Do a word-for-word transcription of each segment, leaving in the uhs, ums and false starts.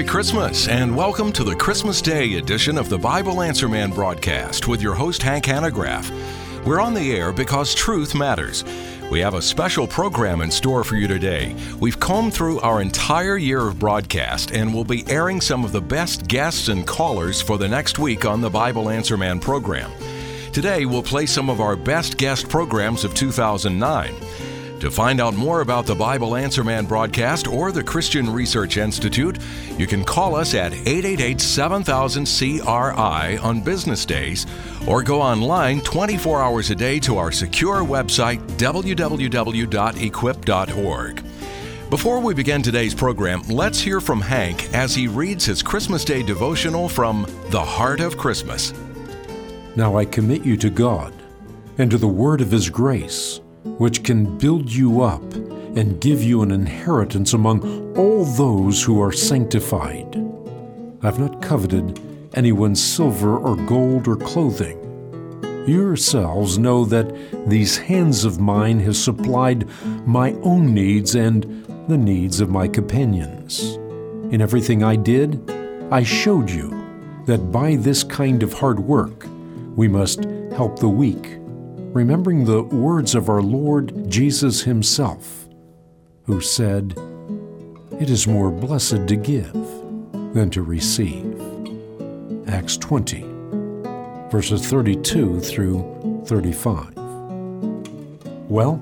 Merry Christmas, and welcome to the Christmas Day edition of the Bible Answer Man broadcast with your host, Hank Hanegraaff. We're on the air because truth matters. We have a special program in store for you today. We've combed through our entire year of broadcast, and we'll be airing some of the best guests and callers for the next week on the Bible Answer Man program. Today, we'll play some of our best guest programs of two thousand nine. To find out more about the Bible Answer Man broadcast or the Christian Research Institute, you can call us at eight eight eight, seven thousand, C R I on business days, or go online twenty-four hours a day to our secure website, w w w dot equip dot org. Before we begin today's program, let's hear from Hank as he reads his Christmas Day devotional from The Heart of Christmas. Now I commit you to God and to the word of His grace, which can build you up and give you an inheritance among all those who are sanctified. I've not coveted anyone's silver or gold or clothing. You yourselves know that these hands of mine have supplied my own needs and the needs of my companions. In everything I did, I showed you that by this kind of hard work, we must help the weak, remembering the words of our Lord Jesus Himself, who said, "It is more blessed to give than to receive." Acts twenty, verses thirty-two through thirty-five. Well,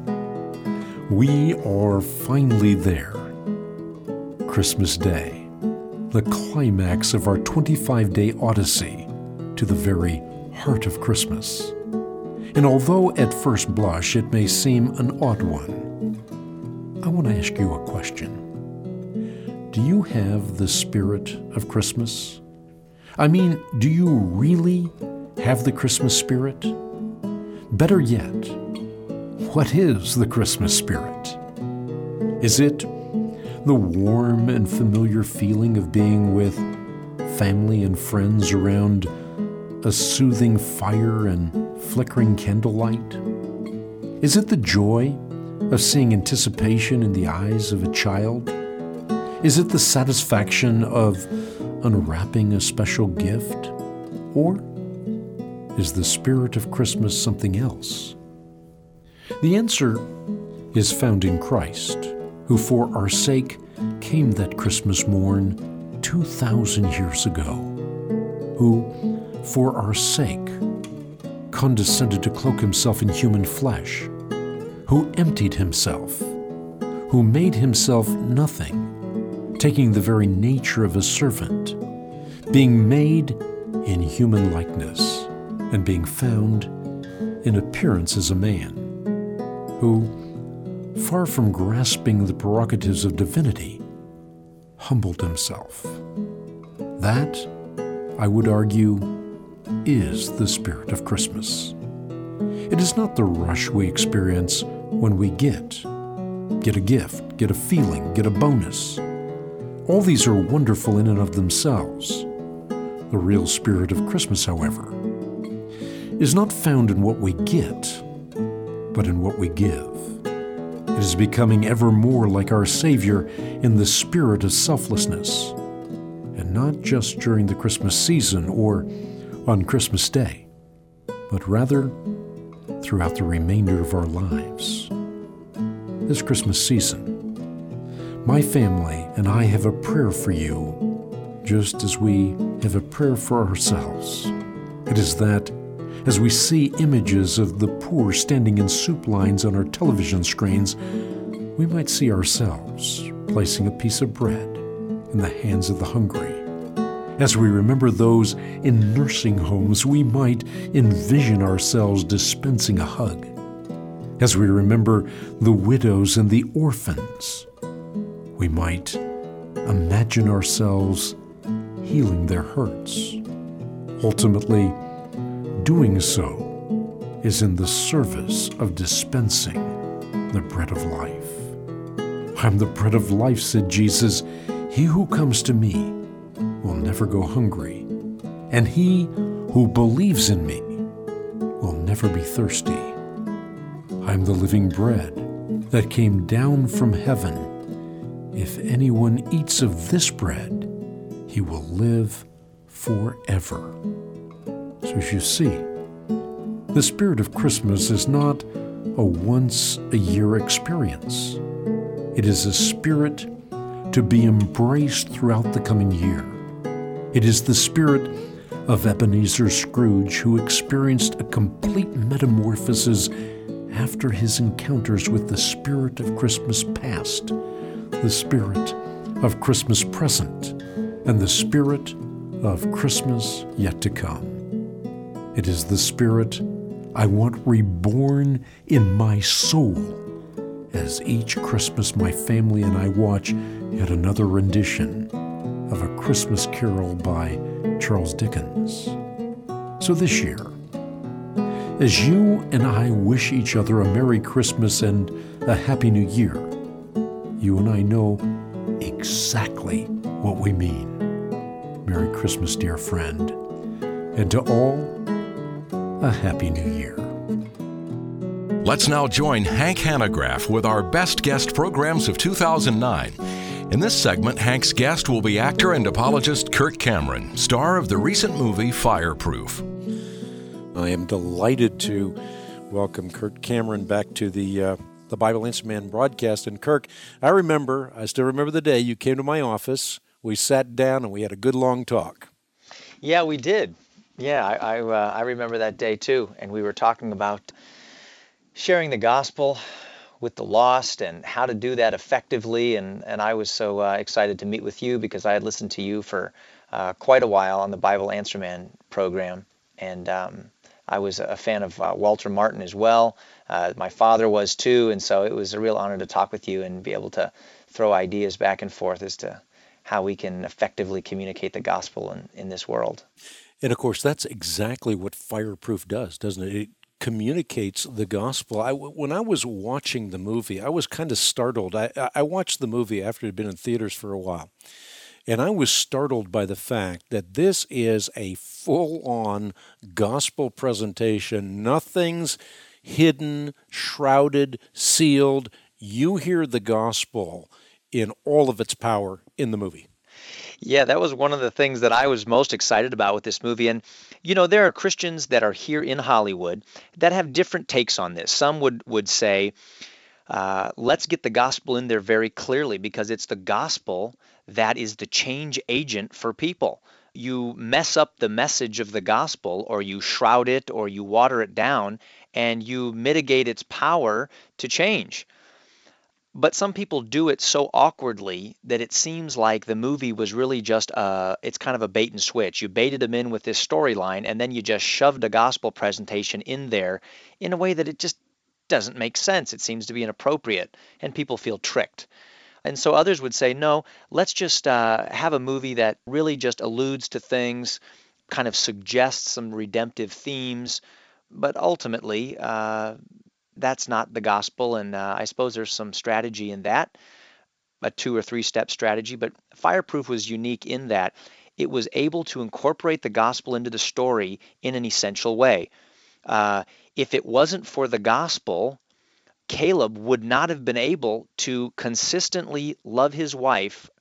we are finally there. Christmas Day, the climax of our twenty-five day odyssey to the very heart of Christmas. And although at first blush it may seem an odd one, I want to ask you a question. Do you have the spirit of Christmas? I mean, do you really have the Christmas spirit? Better yet, what is the Christmas spirit? Is it the warm and familiar feeling of being with family and friends around a soothing fire and flickering candlelight? Is it the joy of seeing anticipation in the eyes of a child? Is it the satisfaction of unwrapping a special gift? Or is the spirit of Christmas something else? The answer is found in Christ, who for our sake came that Christmas morn two thousand years ago, who for our sake condescended to cloak Himself in human flesh, who emptied Himself, who made Himself nothing, taking the very nature of a servant, being made in human likeness, and being found in appearance as a man, who, far from grasping the prerogatives of divinity, humbled Himself. That, I would argue, is the spirit of Christmas. It is not the rush we experience when we get, get a gift, get a feeling, get a bonus. All these are wonderful in and of themselves. The real spirit of Christmas, however, is not found in what we get, but in what we give. It is becoming ever more like our Savior in the spirit of selflessness, and not just during the Christmas season or on Christmas Day, but rather throughout the remainder of our lives. This Christmas season, my family and I have a prayer for you, just as we have a prayer for ourselves. It is that as we see images of the poor standing in soup lines on our television screens, we might see ourselves placing a piece of bread in the hands of the hungry. As we remember those in nursing homes, we might envision ourselves dispensing a hug. As we remember the widows and the orphans, we might imagine ourselves healing their hurts. Ultimately, doing so is in the service of dispensing the bread of life. "I'm the bread of life," said Jesus. "He who comes to me will never go hungry, and he who believes in me will never be thirsty. I am the living bread that came down from heaven. If anyone eats of this bread, he will live forever. So as you see, the spirit of Christmas is not a once-a-year experience. It is a spirit to be embraced throughout the coming year. It is the spirit of Ebenezer Scrooge, who experienced a complete metamorphosis after his encounters with the spirit of Christmas past, the spirit of Christmas present, and the spirit of Christmas yet to come. It is the spirit I want reborn in my soul as each Christmas my family and I watch yet another rendition of A Christmas Carol by Charles Dickens. So this year, as you and I wish each other a Merry Christmas and a Happy New Year, you and I know exactly what we mean. Merry Christmas, dear friend, and to all, a Happy New Year. Let's now join Hank Hanegraaff with our Best Guest programs of two thousand nine. In this segment, Hank's guest will be actor and apologist Kirk Cameron, star of the recent movie Fireproof. I am delighted to welcome Kirk Cameron back to the uh, the Bible Answer Man broadcast. And Kirk, I remember, I still remember the day you came to my office. We sat down and we had a good long talk. Yeah, we did. Yeah, I I, uh, I remember that day too. And we were talking about sharing the gospel with the lost and how to do that effectively. And, and I was so uh, excited to meet with you because I had listened to you for uh, quite a while on the Bible Answer Man program. And um, I was a fan of uh, Walter Martin as well. Uh, my father was too. And so it was a real honor to talk with you and be able to throw ideas back and forth as to how we can effectively communicate the gospel in, in this world. And of course, that's exactly what Fireproof does, doesn't it? It communicates the gospel. I, when I was watching the movie, I was kind of startled. I, I watched the movie after it had been in theaters for a while, and I was startled by the fact that this is a full-on gospel presentation. Nothing's hidden, shrouded, sealed. You hear the gospel in all of its power in the movie. Yeah, that was one of the things that I was most excited about with this movie. And, you know, there are Christians that are here in Hollywood that have different takes on this. Some would, would say, uh, let's get the gospel in there very clearly because it's the gospel that is the change agent for people. You mess up the message of the gospel, or you shroud it, or you water it down, and you mitigate its power to change. But some people do it so awkwardly that it seems like the movie was really just a, it's kind of a bait and switch. You baited them in with this storyline, and then you just shoved a gospel presentation in there in a way that it just doesn't make sense. It seems to be inappropriate, and people feel tricked. And so others would say, no, let's just uh, have a movie that really just alludes to things, kind of suggests some redemptive themes, but ultimately, uh, that's not the gospel, and uh, I suppose there's some strategy in that, a two or three step strategy, but Fireproof was unique in that it was able to incorporate the gospel into the story in an essential way. Uh, if it wasn't for the gospel, Caleb would not have been able to consistently love his wife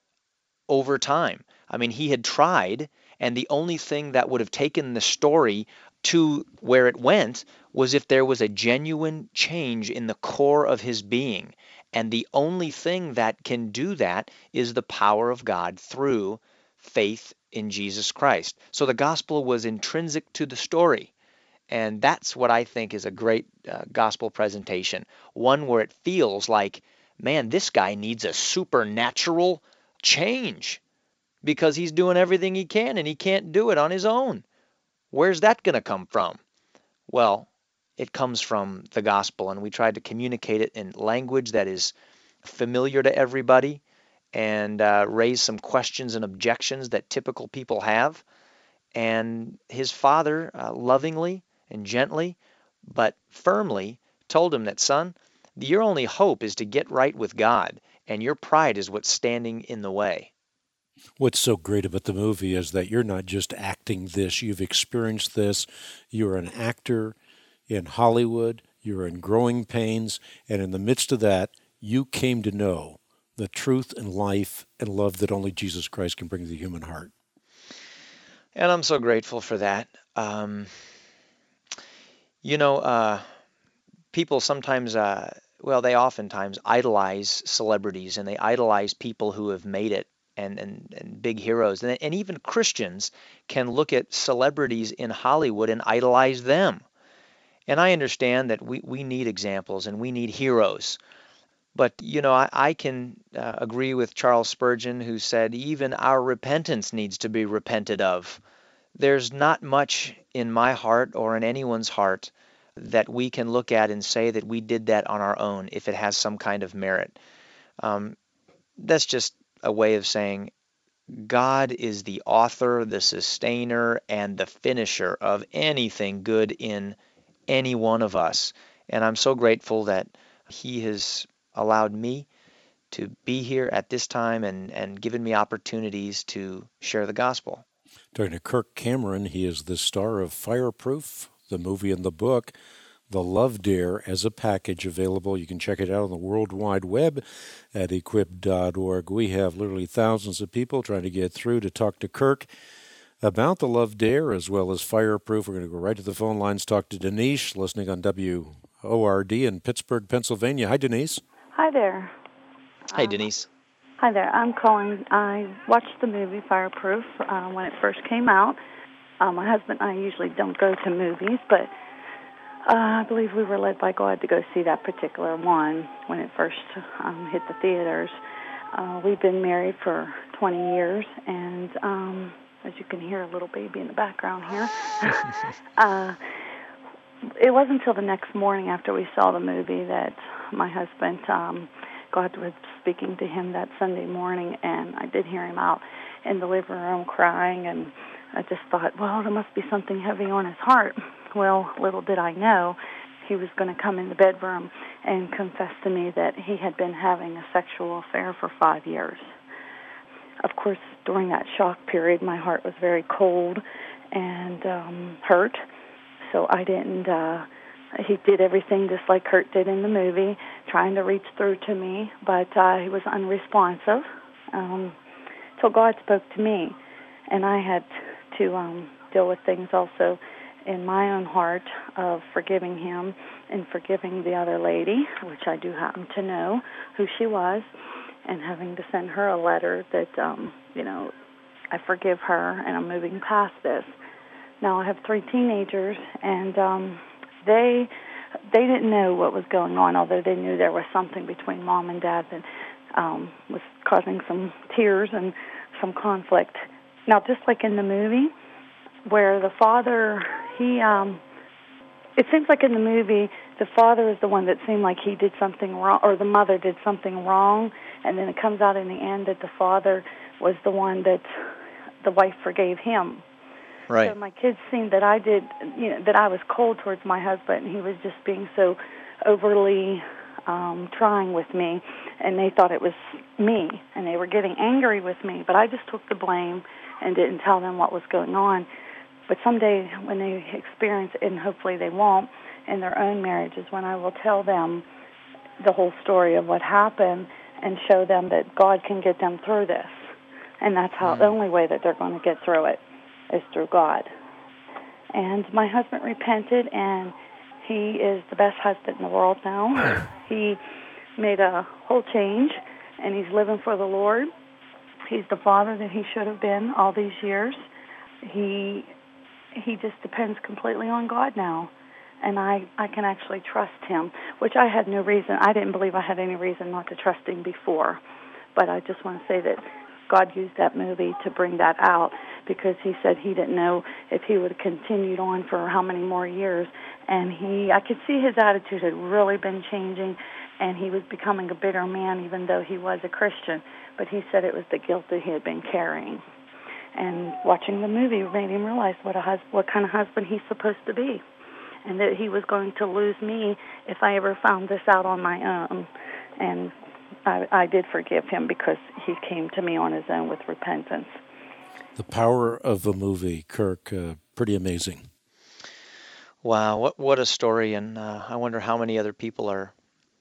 over time. I mean, he had tried, and the only thing that would have taken the story to where it went was if there was a genuine change in the core of his being. And the only thing that can do that is the power of God through faith in Jesus Christ. So the gospel was intrinsic to the story. And that's what I think is a great uh, gospel presentation. One where it feels like, man, this guy needs a supernatural change because he's doing everything he can and he can't do it on his own. Where's that going to come from? Well, it comes from the gospel, and we tried to communicate it in language that is familiar to everybody and uh, raise some questions and objections that typical people have. And his father uh, lovingly and gently, but firmly, told him that, son, your only hope is to get right with God, and your pride is what's standing in the way. What's so great about the movie is that you're not just acting this. You've experienced this. You're an actor in Hollywood. You're in growing pains. And in the midst of that, you came to know the truth and life and love that only Jesus Christ can bring to the human heart. And I'm so grateful for that. Um, you know, uh, people sometimes, uh, well, they oftentimes idolize celebrities, and they idolize people who have made it, and, and, and big heroes. And, and even Christians can look at celebrities in Hollywood and idolize them. And I understand that we, we need examples and we need heroes. But, you know, I, I can uh, agree with Charles Spurgeon, who said, even our repentance needs to be repented of. There's not much in my heart or in anyone's heart that we can look at and say that we did that on our own if it has some kind of merit. Um, that's just a way of saying God is the author, the sustainer, and the finisher of anything good in any one of us. And I'm so grateful that He has allowed me to be here at this time and, and given me opportunities to share the gospel. Talking to Kirk Cameron, he is the star of Fireproof, the movie and the book, The Love Dare, as a package available. You can check it out on the World Wide Web at equip dot org. We have literally thousands of people trying to get through to talk to Kirk about The Love Dare as well as Fireproof. We're going to go right to the phone lines, talk to Denise, listening on W O R D in Pittsburgh, Pennsylvania. Hi, Denise. Hi there. Hi, Denise. Um, hi there. I'm calling. I watched the movie Fireproof uh, when it first came out. Uh, my husband and I usually don't go to movies, but uh, I believe we were led by God to go see that particular one when it first um, hit the theaters. Uh, we've been married for twenty years, and um, as you can hear, a little baby in the background here. uh, it wasn't until the next morning after we saw the movie that my husband, um, God was speaking to him that Sunday morning, and I did hear him out in the living room crying, and I just thought, well, there must be something heavy on his heart. Well, little did I know, he was going to come in the bedroom and confess to me that he had been having a sexual affair for five years. Of course, during that shock period, my heart was very cold and um, hurt, so I didn't, uh, he did everything just like Kurt did in the movie, trying to reach through to me, but uh, he was unresponsive um, till God spoke to me, and I had to um, deal with things also in my own heart of forgiving him and forgiving the other lady, which I do happen to know who she was, and having to send her a letter that, um, you know, I forgive her and I'm moving past this. Now I have three teenagers, and um, they they didn't know what was going on, although they knew there was something between mom and dad that um, was causing some tears and some conflict. Now, just like in the movie, where the father, he, um, it seems like in the movie, the father is the one that seemed like he did something wrong, or the mother did something wrong, and then it comes out in the end that the father was the one that the wife forgave him. Right. So my kids seen that I did, you know, that I was cold towards my husband, and he was just being so overly um, trying with me, and they thought it was me, and they were getting angry with me, but I just took the blame and didn't tell them what was going on. But someday when they experience it, and hopefully they won't, in their own marriages, when I will tell them the whole story of what happened and show them that God can get them through this. And that's how mm. the only way that they're going to get through it is through God. And my husband repented, and he is the best husband in the world now. He made a whole change, and he's living for the Lord. He's the father that he should have been all these years. He he just depends completely on God now, and I, I can actually trust him, which I had no reason. I didn't believe I had any reason not to trust him before, but I just want to say that God used that movie to bring that out, because he said he didn't know if he would have continued on for how many more years, and he I could see his attitude had really been changing, and he was becoming a bitter man even though he was a Christian, but he said it was the guilt that he had been carrying. And watching the movie made him realize what a hus- what kind of husband he's supposed to be, and that he was going to lose me if I ever found this out on my own. And I, I did forgive him because he came to me on his own with repentance. The power of a movie, Kirk, uh, pretty amazing. Wow, what what a story, and uh, I wonder how many other people are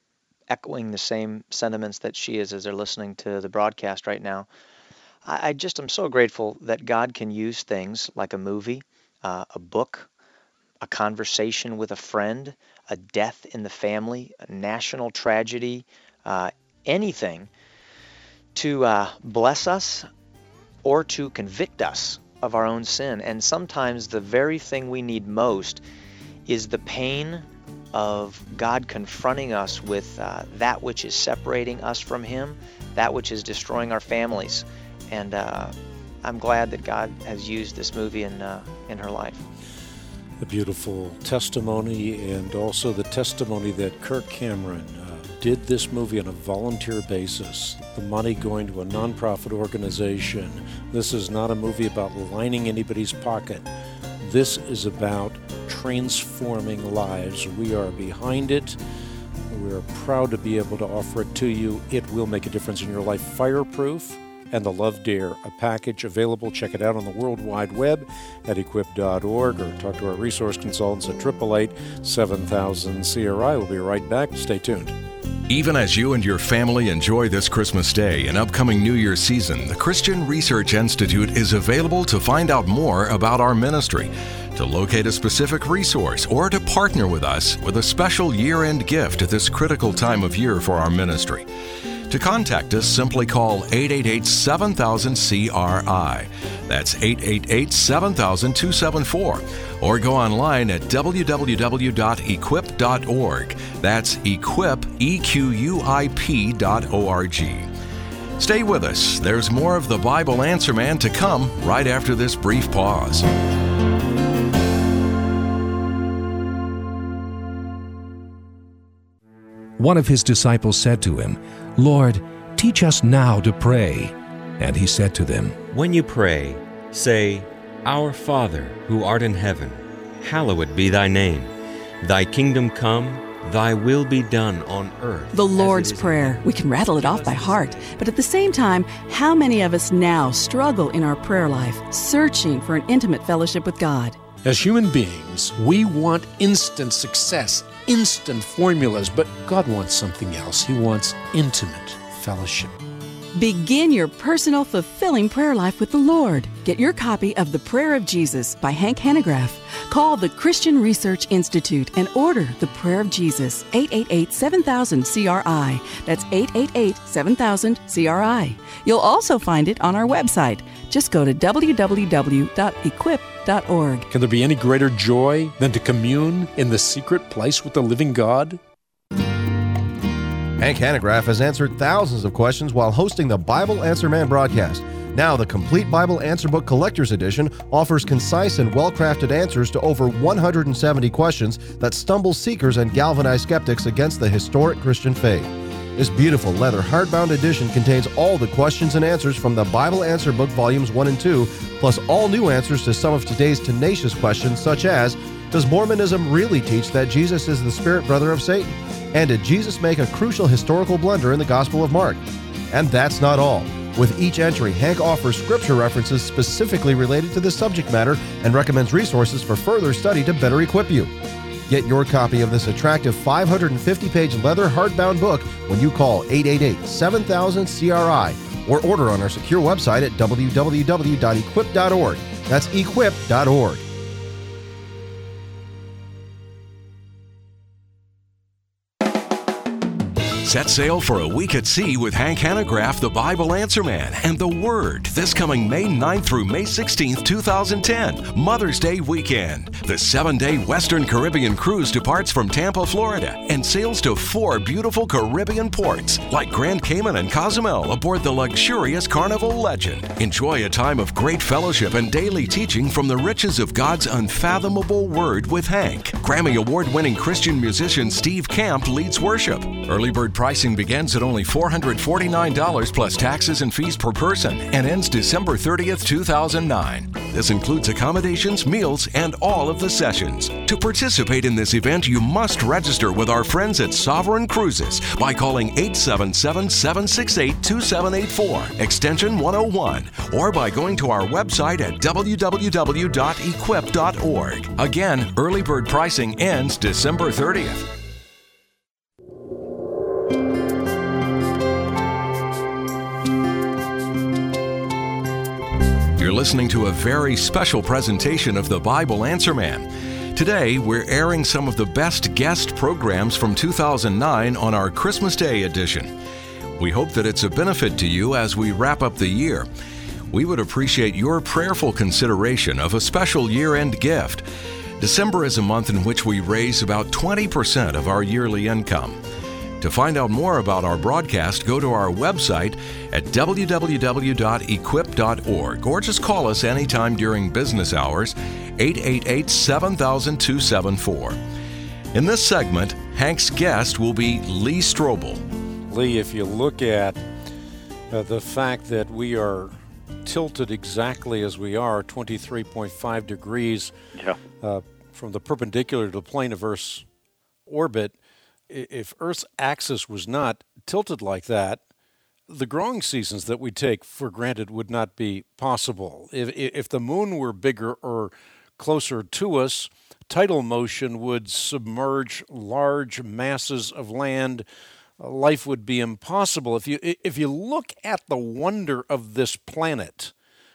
echoing the same sentiments that she is as they're listening to the broadcast right now. I, I just am so grateful that God can use things like a movie, uh, a book, a conversation with a friend, a death in the family, a national tragedy, uh, anything to uh, bless us or to convict us of our own sin. And sometimes the very thing we need most is the pain of God confronting us with uh, that which is separating us from Him, that which is destroying our families. And uh, I'm glad that God has used this movie in uh, in her life. A beautiful testimony, and also the testimony that Kirk Cameron uh, did this movie on a volunteer basis, the money going to a nonprofit organization. This is not a movie about lining anybody's pocket. This is about transforming lives. We are behind it. We are proud to be able to offer it to you. It will make a difference in your life. Fireproof and the Love Dare, a package available. Check it out on the World Wide Web at equip dot org or talk to our resource consultants at eight eight eight, seven thousand C R I. We'll be right back. Stay tuned. Even as you and your family enjoy this Christmas Day and upcoming New Year's season, the Christian Research Institute is available to find out more about our ministry, to locate a specific resource, or to partner with us with a special year-end gift at this critical time of year for our ministry. To contact us, simply call eight eight eight, seven thousand, C R I. That's eight eight eight, seven thousand, two seven four. Or go online at w w w dot equip dot org. That's equip, E Q U I P dot O R G. Stay with us. There's more of the Bible Answer Man to come right after this brief pause. One of his disciples said to him, "Lord, teach us now to pray." And he said to them, "When you pray, say, Our Father, who art in heaven, hallowed be thy name. Thy kingdom come, thy will be done on earth." The Lord's Prayer. We can rattle it off by heart. But at the same time, how many of us now struggle in our prayer life, searching for an intimate fellowship with God? As human beings, we want instant success, instant formulas, but God wants something else. He wants intimate fellowship. Begin your personal, fulfilling prayer life with the Lord. Get your copy of The Prayer of Jesus by Hank Hanegraaff. Call the Christian Research Institute and order The Prayer of Jesus, eight eight eight, seven thousand, C R I. That's eight eight eight, seven thousand, C R I. You'll also find it on our website. Just go to w w w dot equip dot org. Can there be any greater joy than to commune in the secret place with the living God? Hank Hanegraaff has answered thousands of questions while hosting the Bible Answer Man broadcast. Now, the Complete Bible Answer Book Collector's Edition offers concise and well-crafted answers to over one hundred seventy questions that stumble seekers and galvanize skeptics against the historic Christian faith. This beautiful leather hardbound edition contains all the questions and answers from the Bible Answer Book Volumes one and two, plus all new answers to some of today's tenacious questions, such as, does Mormonism really teach that Jesus is the spirit brother of Satan? And did Jesus make a crucial historical blunder in the Gospel of Mark? And that's not all. With each entry, Hank offers scripture references specifically related to this subject matter and recommends resources for further study to better equip you. Get your copy of this attractive five hundred fifty page leather hardbound book when you call eight eight eight, seven thousand, C R I or order on our secure website at w w w dot equip dot org. That's equip dot org. Set sail for a week at sea with Hank Hanegraaff, the Bible Answer Man, and the Word this coming May ninth through May sixteenth, two thousand ten, Mother's Day weekend. The seven-day Western Caribbean cruise departs from Tampa, Florida, and sails to four beautiful Caribbean ports like Grand Cayman and Cozumel aboard the luxurious Carnival Legend. Enjoy a time of great fellowship and daily teaching from the riches of God's unfathomable Word with Hank. Grammy Award-winning Christian musician Steve Camp leads worship. Early bird pricing begins at only four hundred forty-nine dollars plus taxes and fees per person and ends December thirtieth, two thousand nine. This includes accommodations, meals, and all of the sessions. To participate in this event, you must register with our friends at Sovereign Cruises by calling eight seven seven, seven six eight, two seven eight four, extension one oh one, or by going to our website at w w w dot equip dot org. Again, early bird pricing ends December thirtieth. listening to a very special presentation of the Bible Answer Man. Today, we're airing some of the best guest programs from two thousand nine on our Christmas Day edition. We hope that it's a benefit to you as we wrap up the year. We would appreciate your prayerful consideration of a special year-end gift. December is a month in which we raise about twenty percent of our yearly income. To find out more about our broadcast, go to our website at w w w dot equip dot org or just call us anytime during business hours, eight eight eight, seven thousand, two seven four. In this segment, Hank's guest will be Lee Strobel. Lee, if you look at uh, the fact that we are tilted exactly as we are, twenty-three point five degrees yeah. uh, from the perpendicular to the plane of Earth's orbit, if Earth's axis was not tilted like that, the growing seasons that we take for granted would not be possible. If, if the moon were bigger or closer to us, tidal motion would submerge large masses of land. Life would be impossible. If you if you look at the wonder of this planet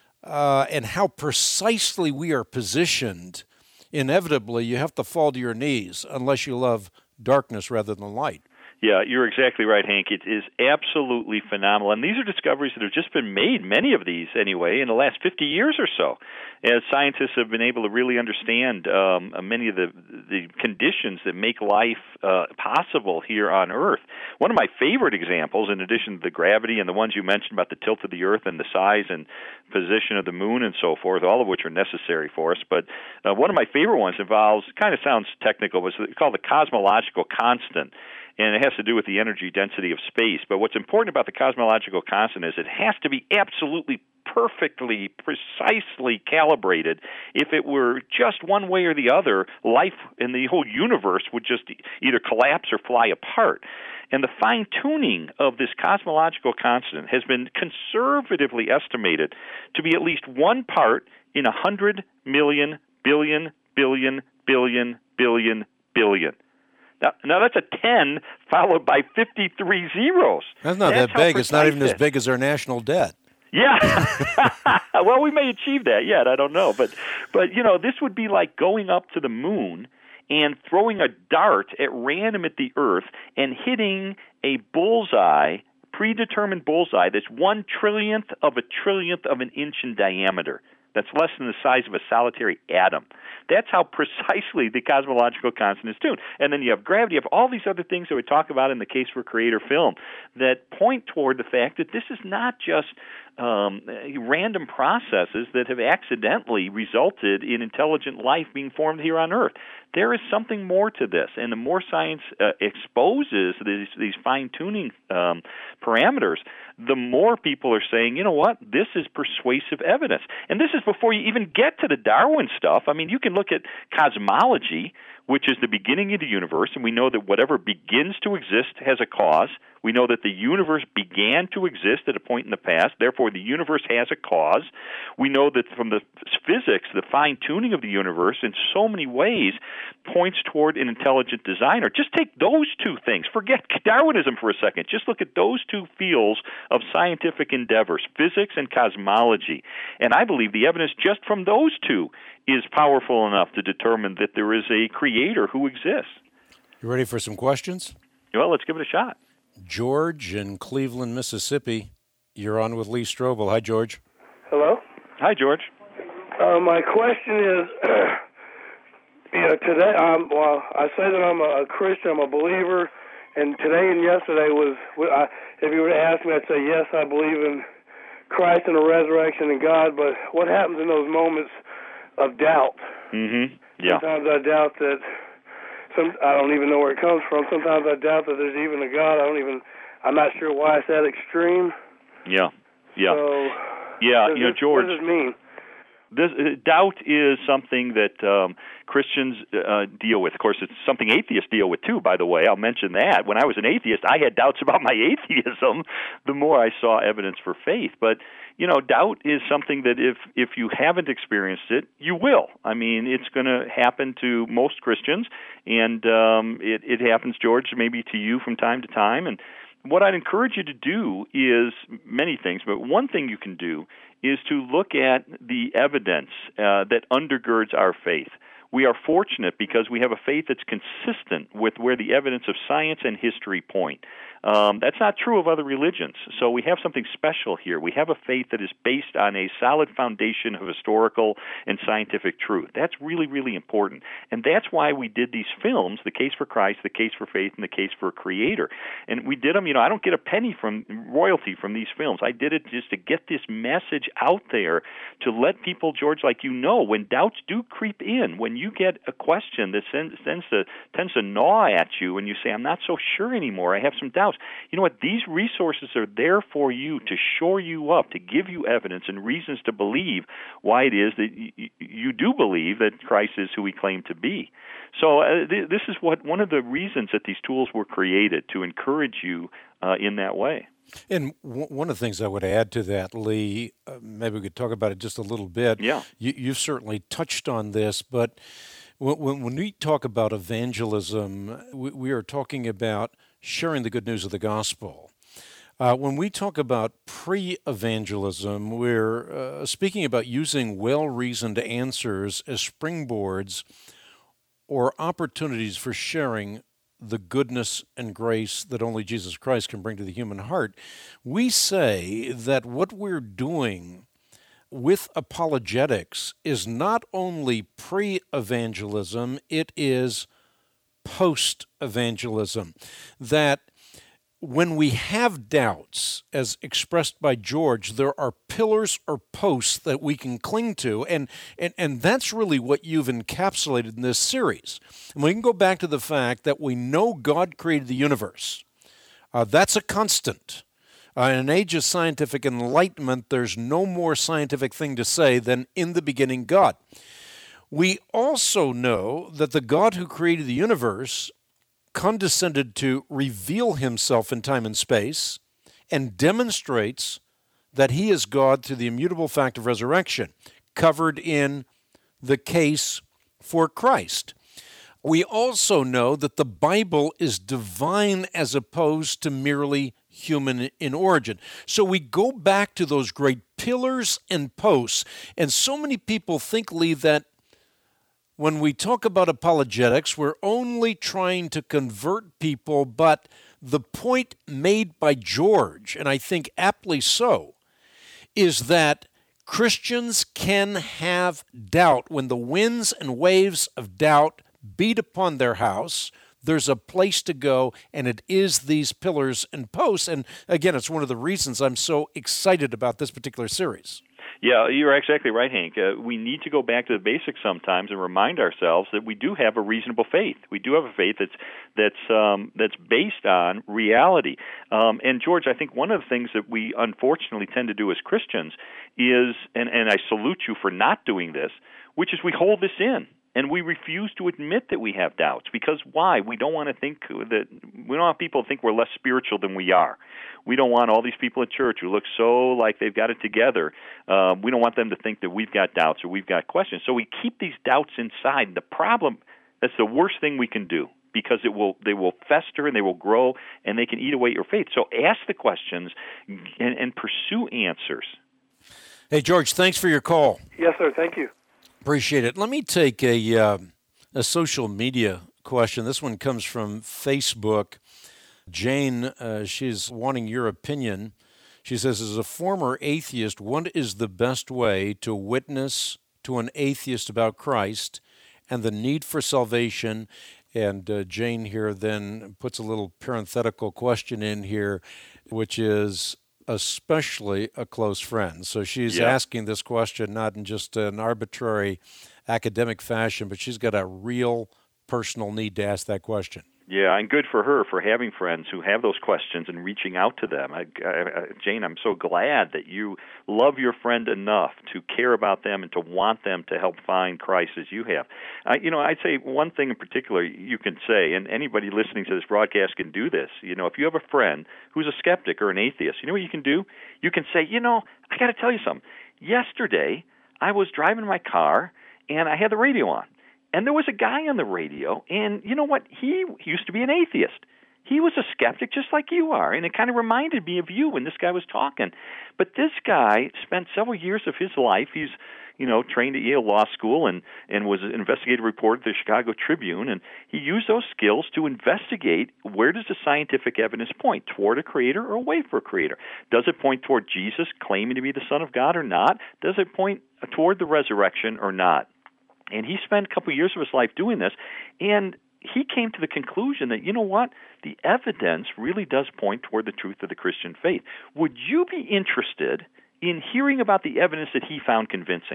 uh, and how precisely we are positioned, inevitably you have to fall to your knees unless you love darkness rather than light. Yeah, you're exactly right, Hank. It is absolutely phenomenal. And these are discoveries that have just been made, many of these anyway, in the last fifty years or so, as scientists have been able to really understand um, many of the the conditions that make life uh, possible here on Earth. One of my favorite examples, in addition to the gravity and the ones you mentioned about the tilt of the Earth and the size and position of the moon and so forth, all of which are necessary for us, but uh, one of my favorite ones involves, kind of sounds technical, but it's called the cosmological constant. And it has to do with the energy density of space. But what's important about the cosmological constant is it has to be absolutely perfectly, precisely calibrated. If it were just one way or the other, life in the whole universe would just either collapse or fly apart. And the fine-tuning of this cosmological constant has been conservatively estimated to be at least one part in a hundred million, billion, billion, billion, billion, billion. Now, now that's a ten followed by fifty-three zeros. That's not That's that big. It's not even it as big as our national debt. Yeah. Well, we may achieve that yet. I don't know. But, but you know, this would be like going up to the moon and throwing a dart at random at the Earth and hitting a bullseye, predetermined bullseye, that's one trillionth of a trillionth of an inch in diameter. That's less than the size of a solitary atom. That's how precisely the cosmological constant is tuned. And then you have gravity, you have all these other things that we talk about in the Case for Creator film that point toward the fact that this is not just um, random processes that have accidentally resulted in intelligent life being formed here on Earth. There is something more to this, and the more science uh, exposes these, these fine-tuning um, parameters, the more people are saying, you know what, this is persuasive evidence. And this is before you even get to the Darwin stuff. I mean, you can look at cosmology, which is the beginning of the universe, and we know that whatever begins to exist has a cause. We know that the universe began to exist at a point in the past, therefore the universe has a cause. We know that from the physics, the fine-tuning of the universe in so many ways points toward an intelligent designer. Just take those two things. Forget Darwinism for a second. Just look at those two fields of scientific endeavors, physics and cosmology. And I believe the evidence just from those two is powerful enough to determine that there is a creator who exists. You ready for some questions? Well, let's give it a shot. George in Cleveland, Mississippi. You're on with Lee Strobel. Hi, George. Hello? Hi, George. Uh, my question is, you know, today, um, well, I say that I'm a Christian, I'm a believer, and today and yesterday was, I, if you were to ask me, I'd say, yes, I believe in Christ and the resurrection and God, but what happens in those moments of doubt? Mm-hmm. Yeah. Sometimes I doubt that, some, I don't even know where it comes from. Sometimes I doubt that there's even a God. I don't even, I'm not sure why it's that extreme. Yeah, yeah. So, yeah, you know, this, George. What does it mean? This, uh, doubt is something that um, Christians uh, deal with. Of course, it's something atheists deal with too, by the way. I'll mention that. When I was an atheist, I had doubts about my atheism the more I saw evidence for faith. But, you know, doubt is something that if, if you haven't experienced it, you will. I mean, it's going to happen to most Christians, and um, it, it happens, George, maybe to you from time to time. And what I'd encourage you to do is many things, but one thing you can do is to look at the evidence uh, that undergirds our faith. We are fortunate because we have a faith that's consistent with where the evidence of science and history point. Um, that's not true of other religions. So we have something special here. We have a faith that is based on a solid foundation of historical and scientific truth. That's really, really important. And that's why we did these films, The Case for Christ, The Case for Faith, and The Case for a Creator. And we did them, you know, I don't get a penny from royalty from these films. I did it just to get this message out there to let people, George, like you know, when doubts do creep in, when you get a question that tends to, tends to gnaw at you and you say, I'm not so sure anymore, I have some doubts. You know what? These resources are there for you to shore you up, to give you evidence and reasons to believe why it is that you, you do believe that Christ is who he claimed to be. So uh, th- this is what one of the reasons that these tools were created, to encourage you uh, in that way. And w- one of the things I would add to that, Lee, uh, maybe we could talk about it just a little bit. Yeah. You, you've certainly touched on this, but when, when we talk about evangelism, we, we are talking about sharing the good news of the gospel. Uh, when we talk about pre-evangelism, we're uh, speaking about using well-reasoned answers as springboards or opportunities for sharing the goodness and grace that only Jesus Christ can bring to the human heart. We say that what we're doing with apologetics is not only pre-evangelism, it is post-evangelism. That when we have doubts, as expressed by George, there are pillars or posts that we can cling to, and, and, and that's really what you've encapsulated in this series. And we can go back to the fact that we know God created the universe. Uh, that's a constant. Uh, in an age of scientific enlightenment, there's no more scientific thing to say than in the beginning God. We also know that the God who created the universe condescended to reveal himself in time and space and demonstrates that he is God through the immutable fact of resurrection, covered in the case for Christ. We also know that the Bible is divine as opposed to merely human in origin. So we go back to those great pillars and posts, and so many people think, Lee, that when we talk about apologetics, we're only trying to convert people, but the point made by George, and I think aptly so, is that Christians can have doubt. When the winds and waves of doubt beat upon their house, there's a place to go, and it is these pillars and posts. And again, it's one of the reasons I'm so excited about this particular series. Yeah, you're exactly right, Hank. Uh, we need to go back to the basics sometimes and remind ourselves that we do have a reasonable faith. We do have a faith that's that's um, that's based on reality. Um, and George, I think one of the things that we unfortunately tend to do as Christians is, and, and I salute you for not doing this, which is we hold this in. And we refuse to admit that we have doubts. Because why? We don't want to think that, we don't want people to think we're less spiritual than we are. We don't want all these people at church who look so like they've got it together. Uh, we don't want them to think that we've got doubts or we've got questions. So we keep these doubts inside. And the problem, that's the worst thing we can do, because it will they will fester and they will grow and they can eat away your faith. So ask the questions and, and pursue answers. Hey, George, thanks for your call. Yes, sir. Thank you. Appreciate it. Let me take a uh, a social media question. This one comes from Facebook. Jane, uh, she's wanting your opinion. She says, as a former atheist, what is the best way to witness to an atheist about Christ and the need for salvation? And uh, Jane here then puts a little parenthetical question in here, which is, especially a close friend. So she's yeah. asking this question not in just an arbitrary academic fashion, but she's got a real personal need to ask that question. Yeah, and good for her for having friends who have those questions and reaching out to them. I, I, Jane, I'm so glad that you love your friend enough to care about them and to want them to help find Christ as you have. Uh, you know, I'd say one thing in particular you can say, and anybody listening to this broadcast can do this. You know, if you have a friend who's a skeptic or an atheist, you know what you can do? You can say, you know, I got to tell you something. Yesterday, I was driving my car, and I had the radio on. And there was a guy on the radio, and you know what? He used to be an atheist. He was a skeptic just like you are, and it kind of reminded me of you when this guy was talking. But this guy spent several years of his life, he's, you know, trained at Yale Law School and, and was an investigative reporter at the Chicago Tribune, and he used those skills to investigate where does the scientific evidence point, toward a creator or away from a creator. Does it point toward Jesus claiming to be the Son of God or not? Does it point toward the resurrection or not? And he spent a couple of years of his life doing this, and he came to the conclusion that, you know what, the evidence really does point toward the truth of the Christian faith. Would you be interested in hearing about the evidence that he found convincing?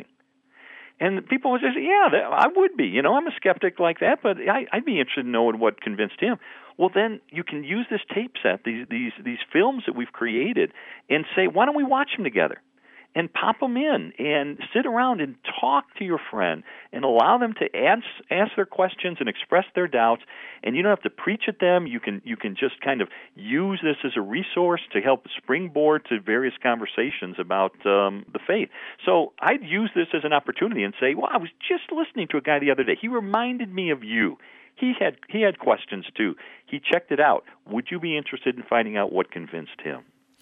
And people would say, yeah, that, I would be. You know, I'm a skeptic like that, but I, I'd be interested in knowing what convinced him. Well, then you can use this tape set, these these these films that we've created, and say, why don't we watch them together? And pop them in and sit around and talk to your friend and allow them to ask, ask their questions and express their doubts. And you don't have to preach at them. You can you can just kind of use this as a resource to help springboard to various conversations about um, the faith. So I'd use this as an opportunity and say, well, I was just listening to a guy the other day. He reminded me of you. He had he had questions too. He checked it out. Would you be interested in finding out what convinced him?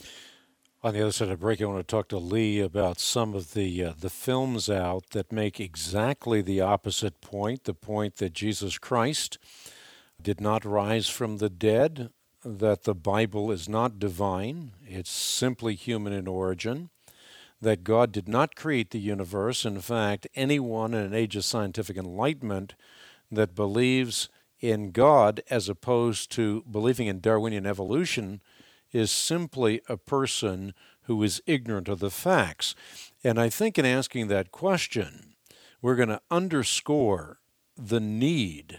On the other side of the break, I want to talk to Lee about some of the uh, the films out that make exactly the opposite point, the point that Jesus Christ did not rise from the dead, that the Bible is not divine, it's simply human in origin, that God did not create the universe. In fact, anyone in an age of scientific enlightenment that believes in God as opposed to believing in Darwinian evolution is simply a person who is ignorant of the facts. And I think in asking that question, we're going to underscore the need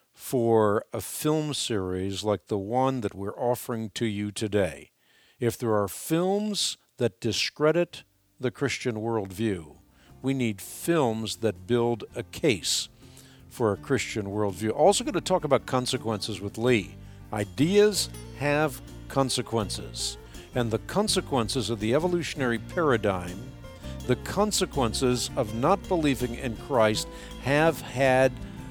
for a film series like the one that we're offering to you today. If there are films that discredit the Christian worldview, we need films that build a case for a Christian worldview. Also going to talk about consequences with Lee. Ideas have consequences, and the consequences of the evolutionary paradigm, the consequences of not believing in Christ, have had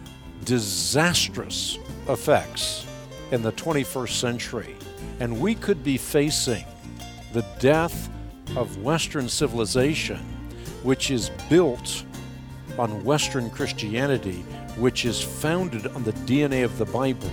disastrous effects in the twenty-first century, and we could be facing the death of Western civilization, which is built on Western Christianity, which is founded on the D N A of the Bible,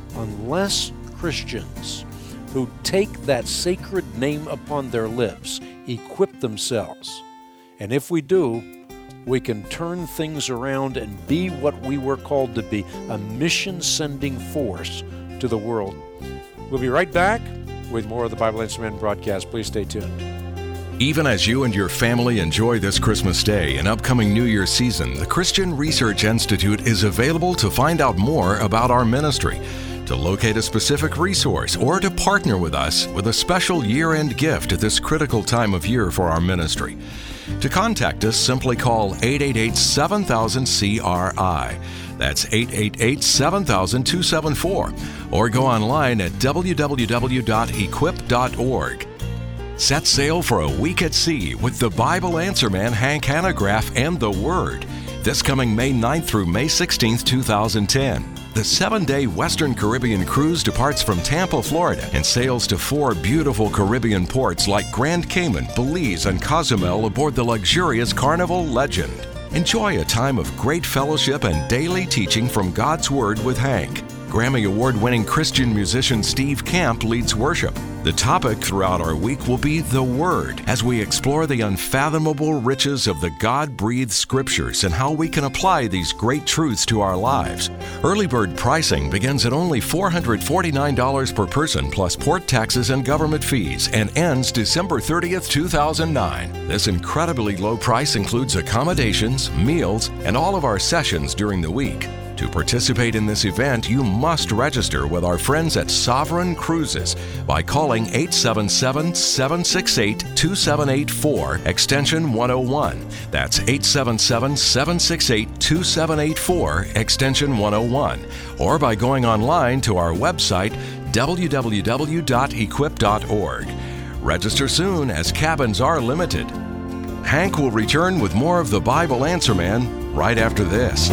unless Christians who take that sacred name upon their lips equip themselves. And if we do, we can turn things around and be what we were called to be, a mission-sending force to the world. We'll be right back with more of the Bible Answer Man broadcast. Please stay tuned. Even as you and your family enjoy this Christmas Day and upcoming New Year season, the Christian Research Institute is available to find out more about our ministry, to locate a specific resource, or to partner with us with a special year-end gift at this critical time of year for our ministry. To contact us, simply call eight eight eight, seven thousand, C R I. That's eight eight eight, seven thousand, two seven four. Or go online at w w w dot equip dot org. Set sail for a week at sea with the Bible Answer Man Hank Hanegraaff and the Word. This coming May ninth through May sixteenth, two thousand ten. The seven-day Western Caribbean cruise departs from Tampa, Florida, and sails to four beautiful Caribbean ports like Grand Cayman, Belize, and Cozumel aboard the luxurious Carnival Legend. Enjoy a time of great fellowship and daily teaching from God's Word with Hank. Grammy Award-winning Christian musician Steve Camp leads worship. The topic throughout our week will be the Word, as we explore the unfathomable riches of the God-breathed Scriptures and how we can apply these great truths to our lives. Early bird pricing begins at only four hundred forty-nine dollars per person plus port taxes and government fees and ends December thirtieth, two thousand nine. This incredibly low price includes accommodations, meals, and all of our sessions during the week. To participate in this event, you must register with our friends at Sovereign Cruises by calling eight seven seven, seven six eight, two seven eight four, extension one oh one. That's eight seven seven, seven six eight, two seven eight four, extension one oh one. Or by going online to our website, w w w dot equip dot org. Register soon, as cabins are limited. Hank will return with more of the Bible Answer Man right after this.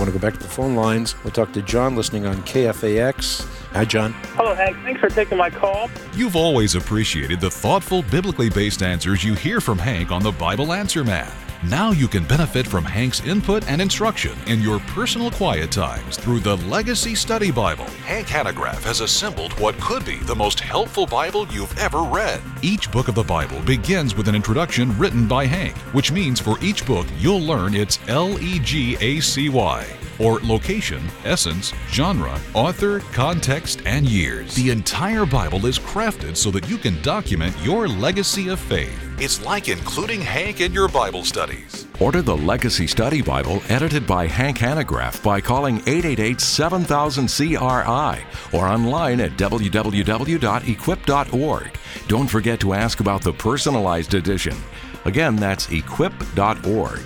want to go back to the phone lines. We'll talk to John listening on K F A X. Hi, John. Hello, Hank. Thanks for taking my call. You've always appreciated the thoughtful, biblically based answers you hear from Hank on the Bible Answer Man. Now you can benefit from Hank's input and instruction in your personal quiet times through the Legacy Study Bible. Hank Hanegraaff has assembled what could be the most helpful Bible you've ever read. Each book of the Bible begins with an introduction written by Hank, which means for each book you'll learn its L E G A C Y, or location, essence, genre, author, context, and years. The entire Bible is crafted so that you can document your legacy of faith. It's like including Hank in your Bible studies. Order the Legacy Study Bible edited by Hank Hanegraaff by calling eight eight eight, seven thousand, C R I or online at w w w dot equip dot org. Don't forget to ask about the personalized edition. Again, that's equip dot org.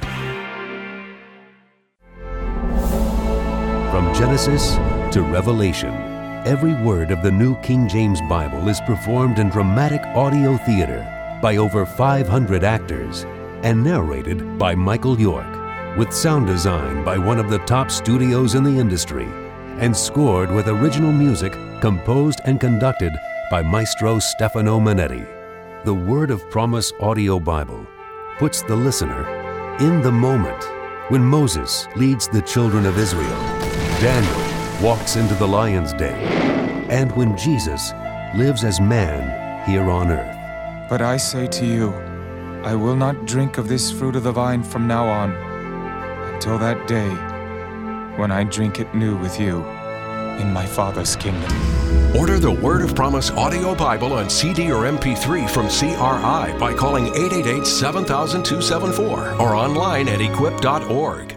From Genesis to Revelation, every word of the New King James Bible is performed in dramatic audio theater by over five hundred actors and narrated by Michael York, with sound design by one of the top studios in the industry, and scored with original music composed and conducted by Maestro Stefano Manetti. The Word of Promise Audio Bible puts the listener in the moment when Moses leads the children of Israel, Daniel walks into the lion's den, and when Jesus lives as man here on earth. But I say to you, I will not drink of this fruit of the vine from now on, until that day when I drink it new with you in my Father's kingdom. Order the Word of Promise Audio Bible on C D or M P three from C R I by calling eight eight eight, seven thousand, two seven four or online at equip dot org.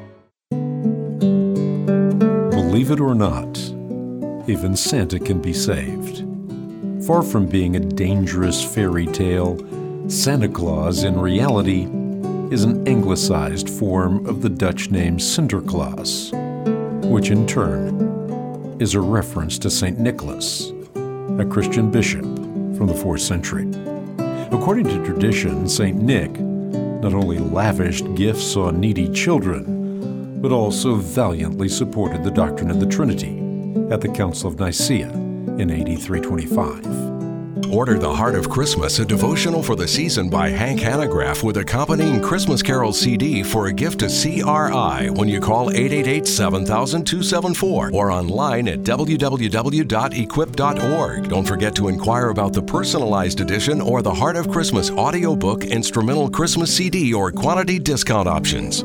Believe it or not, even Santa can be saved. Far from being a dangerous fairy tale, Santa Claus in reality is an anglicized form of the Dutch name Sinterklaas, which in turn is a reference to Saint Nicholas, a Christian bishop from the fourth century. According to tradition, Saint Nick not only lavished gifts on needy children, but also valiantly supported the doctrine of the Trinity at the Council of Nicaea in A D three twenty-five. Order The Heart of Christmas, a devotional for the season by Hank Hanegraaff with accompanying Christmas Carol C D for a gift to C R I when you call eight eight eight, seven thousand, two seven four or online at w w w dot equip dot org. Don't forget to inquire about the personalized edition or the Heart of Christmas audiobook, instrumental Christmas C D, or quantity discount options.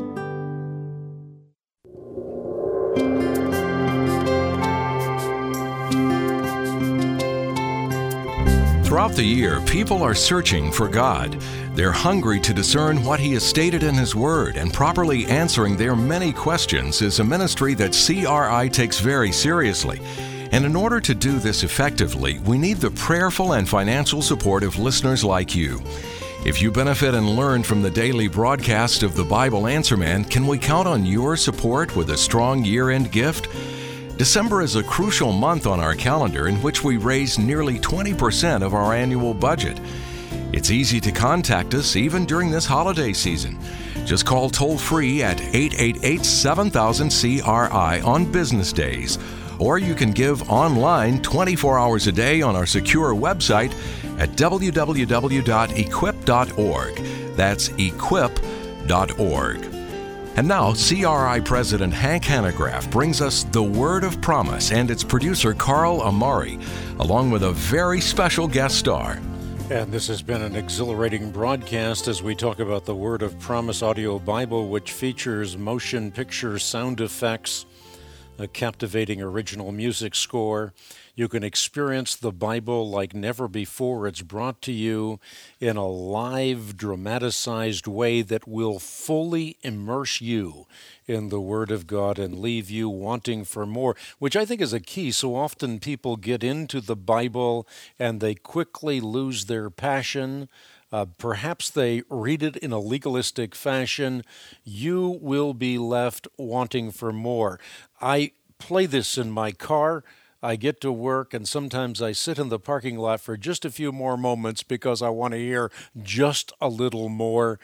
Throughout the year, people are searching for God. They're hungry to discern what He has stated in His Word, and properly answering their many questions is a ministry that C R I takes very seriously. And in order to do this effectively, we need the prayerful and financial support of listeners like you. If you benefit and learn from the daily broadcast of the Bible Answer Man, can we count on your support with a strong year-end gift? December is a crucial month on our calendar in which we raise nearly twenty percent of our annual budget. It's easy to contact us even during this holiday season. Just call toll-free at eight eight eight, seven thousand, C R I on business days. Or you can give online twenty-four hours a day on our secure website at w w w dot equip dot org. That's equip dot org. And now, C R I President Hank Hanegraaff brings us The Word of Promise and its producer Carl Amari, along with a very special guest star. And this has been an exhilarating broadcast as we talk about the Word of Promise Audio Bible, which features motion picture sound effects, a captivating original music score. You can experience the Bible like never before. It's brought to you in a live, dramatized way that will fully immerse you in the Word of God and leave you wanting for more, which I think is a key. So often people get into the Bible and they quickly lose their passion. Uh, perhaps they read it in a legalistic fashion. You will be left wanting for more. I play this in my car. I get to work, and sometimes I sit in the parking lot for just a few more moments because I want to hear just a little more.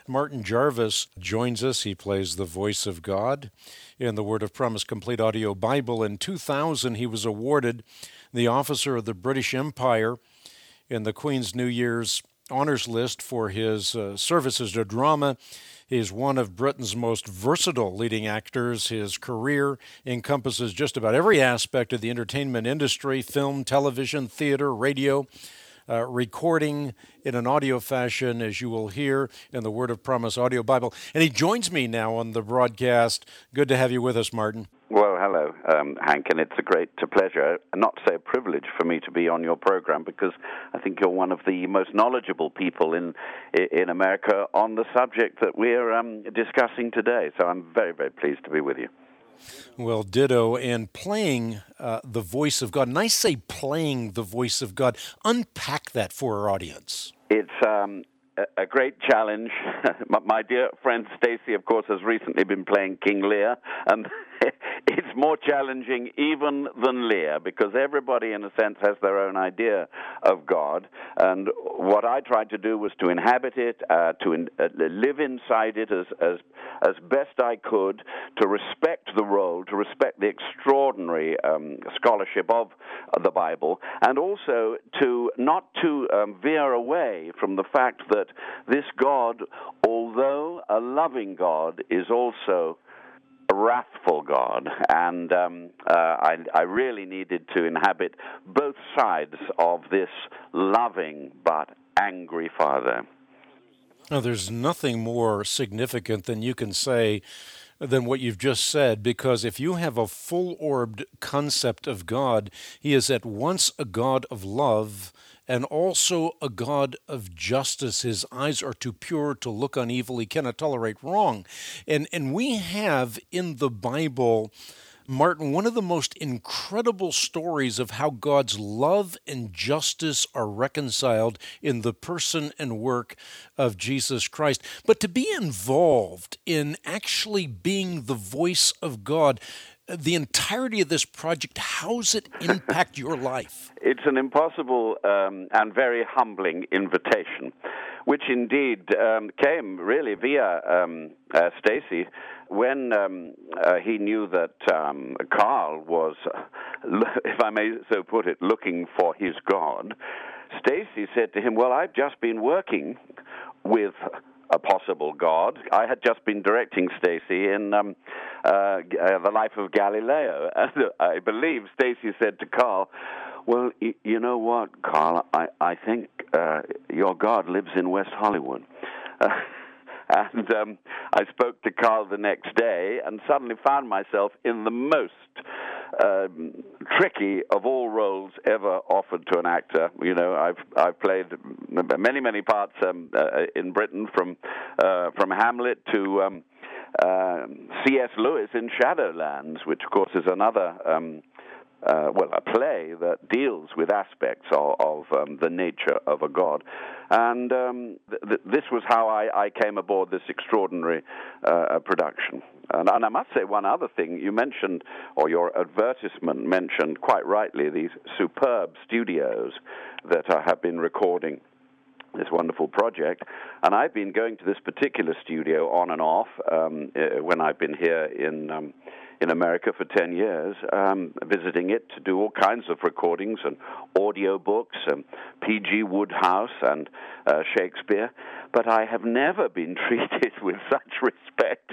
fact, Martin Jarvis joins us. He plays the voice of God in the Word of Promise Complete Audio Bible. In two thousand, he was awarded the Officer of the British Empire in the Queen's New Year's Honors List for his uh, services to drama. He is one of Britain's most versatile leading actors. His career encompasses just about every aspect of the entertainment industry: film, television, theater, radio, uh, recording in an audio fashion, as you will hear in the Word of Promise Audio Bible. And he joins me now on the broadcast. Good to have you with us, Martin. Well, hello, um, Hank, and it's a great pleasure, not to say a privilege, for me to be on your program, because I think you're one of the most knowledgeable people in in America on the subject that we're um, discussing today. So I'm very, very pleased to be with you. Well, ditto. And playing uh, the voice of God, and I say playing the voice of God, unpack that for our audience. It's um, a, a great challenge. my, my dear friend Stacy, of course, has recently been playing King Lear, and it's more challenging even than Lear, because everybody, in a sense, has their own idea of God. And what I tried to do was to inhabit it, uh, to in, uh, live inside it as, as as best I could, to respect the role, to respect the extraordinary um, scholarship of the Bible, and also to not to um, veer away from the fact that this God, although a loving God, is also a wrathful God, and um, uh, I, I really needed to inhabit both sides of this loving but angry Father. Now, there's nothing more significant than you can say than what you've just said, because if you have a full-orbed concept of God, He is at once a God of love and also a God of justice. His eyes are too pure to look on evil. He cannot tolerate wrong. And, and we have in the Bible, Martin, one of the most incredible stories of how God's love and justice are reconciled in the person and work of Jesus Christ. But to be involved in actually being the voice of God, the entirety of this project, how does it impact your life? It's an impossible um, and very humbling invitation, which indeed um, came really via um, uh, Stacy when um, uh, he knew that um, Carl was, if I may so put it, looking for his God. Stacy said to him, well, I've just been working with a possible God. I had just been directing Stacy in um, uh, uh, The Life of Galileo. And I believe Stacy said to Carl, well, y- you know what, Carl, I, I think uh, your God lives in West Hollywood. Uh, and um, I spoke to Carl the next day and suddenly found myself in the most Um, tricky of all roles ever offered to an actor. You know, I've I've played many many parts um, uh, in Britain, from uh, from Hamlet to um, uh, C S Lewis in Shadowlands, which of course is another um, uh, well a play that deals with aspects of, of um, the nature of a god. And um, th- th- this was how I, I came aboard this extraordinary uh, production. And, and I must say one other thing. You mentioned, or your advertisement mentioned quite rightly, these superb studios that I have been recording this wonderful project. And I've been going to this particular studio on and off um, when I've been here in um, in America for ten years, um, visiting it to do all kinds of recordings and audio books, and P G Wodehouse and uh, Shakespeare. But I have never been treated with such respect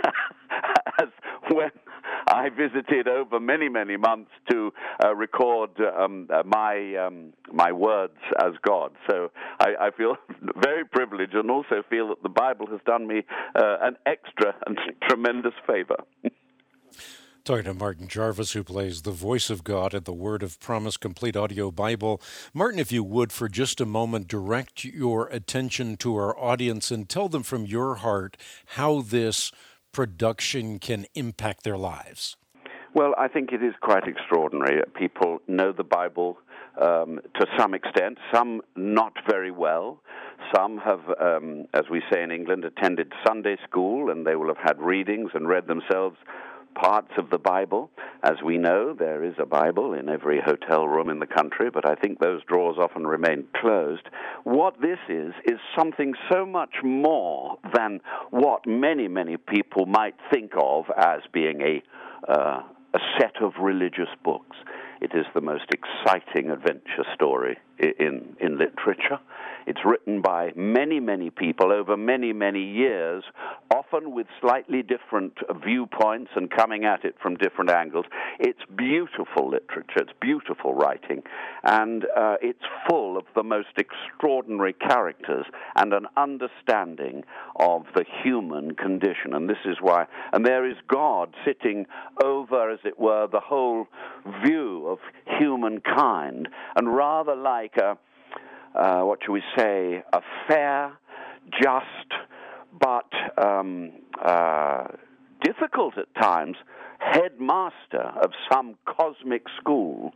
as when I visited over many, many months to uh, record um, uh, my um, my words as God. So I, I feel very privileged, and also feel that the Bible has done me uh, an extra and tremendous favor. Talking to Martin Jarvis, who plays the voice of God at the Word of Promise Complete Audio Bible. Martin, if you would, for just a moment, direct your attention to our audience and tell them from your heart how this production can impact their lives. Well, I think it is quite extraordinary. People know the Bible um, to some extent, some not very well. Some have, um, as we say in England, attended Sunday school, and they will have had readings and read themselves parts of the Bible. As we know, there is a Bible in every hotel room in the country, but I think those drawers often remain closed. What this is, is something so much more than what many, many people might think of as being a, uh, a set of religious books. It is the most exciting adventure story in, in literature. It's written by many, many people over many, many years, often with slightly different viewpoints and coming at it from different angles. It's beautiful literature. It's beautiful writing. And uh, it's full of the most extraordinary characters and an understanding of the human condition. And this is why, and there is God sitting over, as it were, the whole view of humankind, and rather like a Uh, what shall we say, a fair, just, but um, uh, difficult at times headmaster of some cosmic school.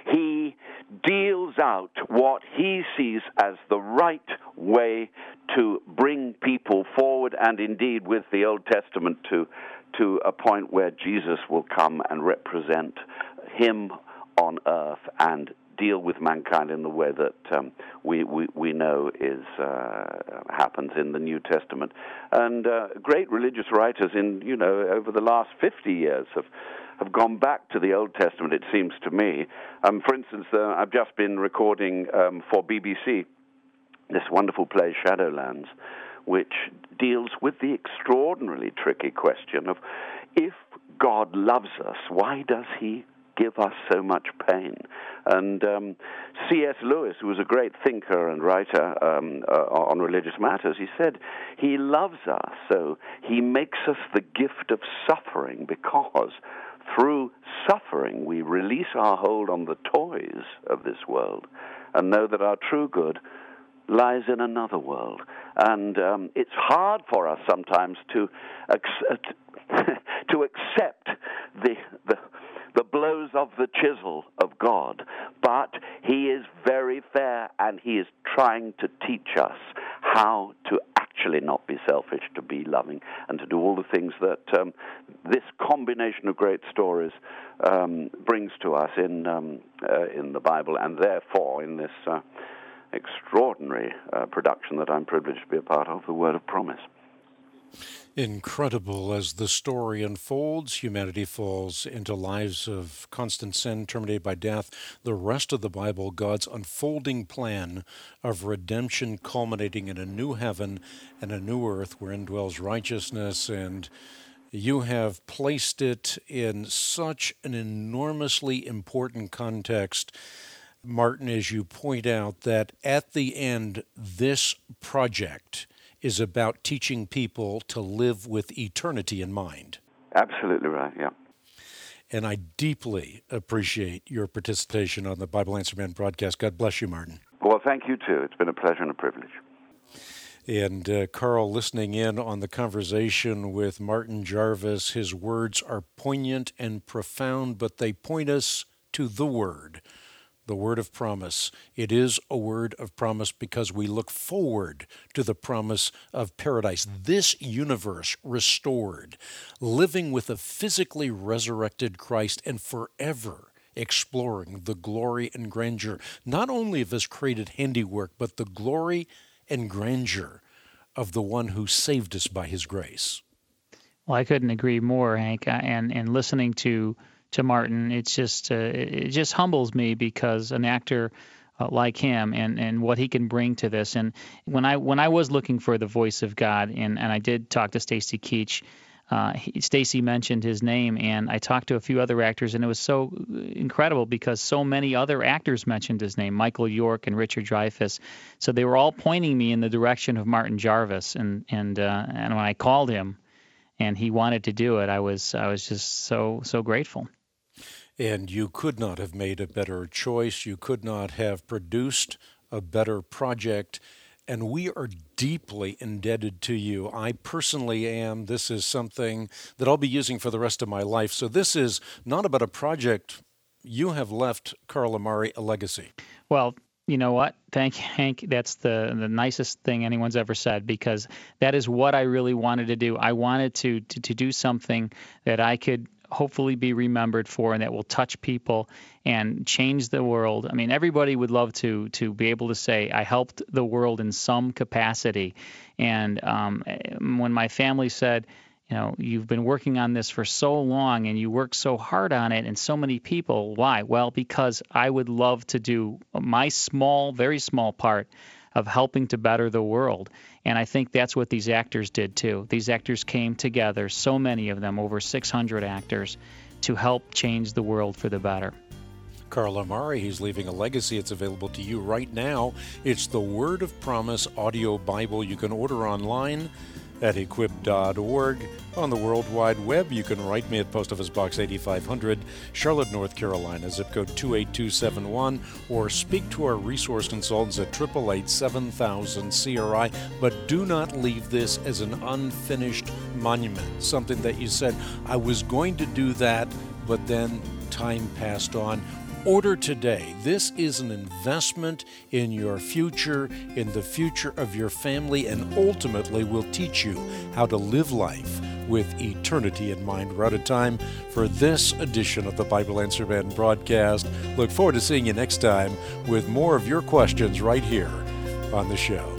He deals out what he sees as the right way to bring people forward, and indeed with the Old Testament to, to a point where Jesus will come and represent him on earth and deal with mankind in the way that um, we, we we know is uh, happens in the New Testament. And uh, great religious writers in, you know, over the last fifty years have have gone back to the Old Testament, it seems to me. Um, for instance, uh, I've just been recording um, for B B C this wonderful play, Shadowlands, which deals with the extraordinarily tricky question of, if God loves us, why does he give us so much pain? And um, C S Lewis, who was a great thinker and writer um, uh, on religious matters, he said, he loves us, so he makes us the gift of suffering, because through suffering we release our hold on the toys of this world and know that our true good lies in another world. And um, it's hard for us sometimes to ac- to accept the the the blows of the chisel of God, but he is very fair, and he is trying to teach us how to actually not be selfish, to be loving, and to do all the things that um, this combination of great stories um, brings to us in um, uh, in the Bible, and therefore in this uh, extraordinary uh, production that I'm privileged to be a part of, the Word of Promise. Incredible. As the story unfolds, humanity falls into lives of constant sin, terminated by death. The rest of the Bible, God's unfolding plan of redemption, culminating in a new heaven and a new earth wherein dwells righteousness. And you have placed it in such an enormously important context, Martin, as you point out, that at the end, this project is about teaching people to live with eternity in mind. Absolutely right, yeah. And I deeply appreciate your participation on the Bible Answer Man broadcast. God bless you, Martin. Well, thank you, too. It's been a pleasure and a privilege. And uh, Carl, listening in on the conversation with Martin Jarvis, his words are poignant and profound, but they point us to the Word. The word of promise. It is a word of promise because we look forward to the promise of paradise, this universe restored, living with a physically resurrected Christ and forever exploring the glory and grandeur, not only of his created handiwork, but the glory and grandeur of the one who saved us by his grace. Well, I couldn't agree more, Hank. And, and listening to to Martin, it's just uh, it just humbles me, because an actor uh, like him and, and what he can bring to this. And when I when I was looking for the voice of God, and, and I did talk to Stacy Keach, uh, Stacy mentioned his name, and I talked to a few other actors, and it was so incredible because so many other actors mentioned his name, Michael York and Richard Dreyfuss. So they were all pointing me in the direction of Martin Jarvis, and and uh, and when I called him and he wanted to do it, I was I was just so so grateful. And you could not have made a better choice. You could not have produced a better project. And we are deeply indebted to you. I personally am. This is something that I'll be using for the rest of my life. So this is not about a project. You have left Carl Amari a legacy. Well, you know what? Thank you, Hank. That's the the nicest thing anyone's ever said, because that is what I really wanted to do. I wanted to to, to do something that I could hopefully be remembered for and that will touch people and change the world. I mean, everybody would love to to be able to say, I helped the world in some capacity. And um, when my family said, you know, you've been working on this for so long and you work so hard on it and so many people, why? Well, because I would love to do my small, very small part of helping to better the world. And I think that's what these actors did too. These actors came together, so many of them, over six hundred actors, to help change the world for the better. Carl Amari, he's leaving a legacy. It's available to you right now. It's the Word of Promise audio Bible. You can order online at equip dot org. On the World Wide Web, you can write me at Post Office Box eighty-five hundred, Charlotte, North Carolina, zip code two eight two seven one, or speak to our resource consultants at eight eight eight, seven thousand, C R I. But do not leave this as an unfinished monument, something that you said, I was going to do that, but then time passed on. Order today. This is an investment in your future, in the future of your family, and ultimately will teach you how to live life with eternity in mind. We're out of time for this edition of the Bible Answer Man broadcast. Look forward to seeing you next time with more of your questions right here on the show.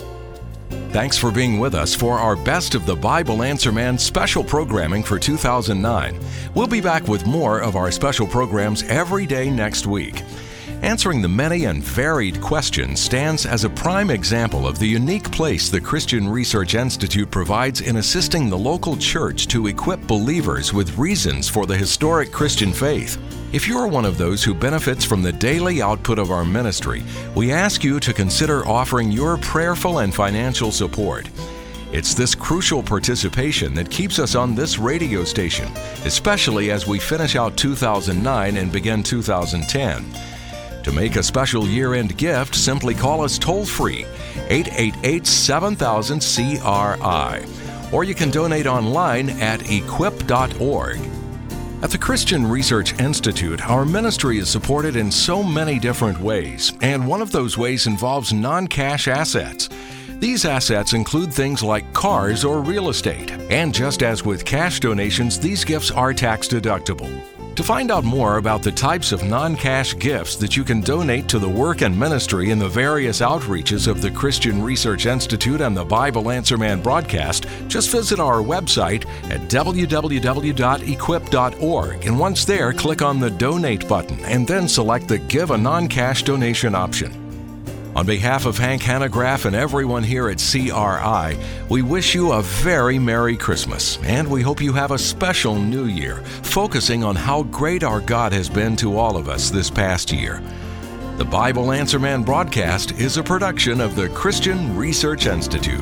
Thanks for being with us for our Best of the Bible Answer Man special programming for two thousand nine. We'll be back with more of our special programs every day next week. Answering the many and varied questions stands as a prime example of the unique place the Christian Research Institute provides in assisting the local church to equip believers with reasons for the historic Christian faith. If you're one of those who benefits from the daily output of our ministry, we ask you to consider offering your prayerful and financial support. It's this crucial participation that keeps us on this radio station, especially as we finish out two thousand nine and begin two thousand ten. To make a special year-end gift, simply call us toll-free, eight eight eight, seven thousand, C R I, or you can donate online at equip dot org. At the Christian Research Institute, our ministry is supported in so many different ways, and one of those ways involves non-cash assets. These assets include things like cars or real estate, and just as with cash donations, these gifts are tax-deductible. To find out more about the types of non-cash gifts that you can donate to the work and ministry in the various outreaches of the Christian Research Institute and the Bible Answer Man broadcast, just visit our website at w w w dot equip dot org, and once there, click on the Donate button and then select the Give a Non-Cash Donation option. On behalf of Hank Hanegraaff and everyone here at C R I, we wish you a very Merry Christmas, and we hope you have a special New Year, focusing on how great our God has been to all of us this past year. The Bible Answer Man broadcast is a production of the Christian Research Institute.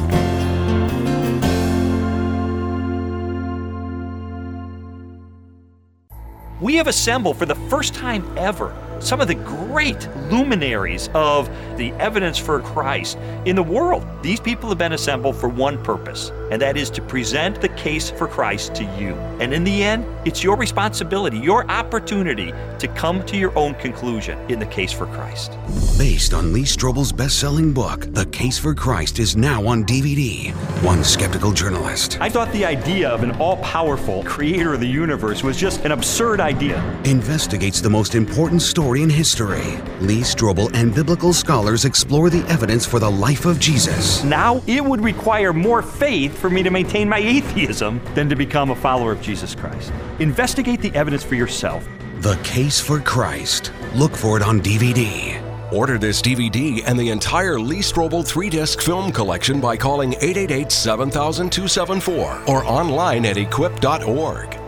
We have assembled for the first time ever some of the great luminaries of the evidence for Christ in the world. These people have been assembled for one purpose, and that is to present the case for Christ to you. And in the end, it's your responsibility, your opportunity to come to your own conclusion in the case for Christ. Based on Lee Strobel's best-selling book, The Case for Christ is now on D V D. One skeptical journalist I thought the idea of an all-powerful creator of the universe was just an absurd idea. Investigates the most important story in history. Lee Strobel and biblical scholars explore the evidence for the life of Jesus. Now, it would require more faith for me to maintain my atheism than to become a follower of Jesus Christ. Investigate the evidence for yourself. The Case for Christ. Look for it on D V D. Order this D V D and the entire Lee Strobel three-disc film collection by calling eight eight eight, seven thousand, two seven four or online at equip dot org.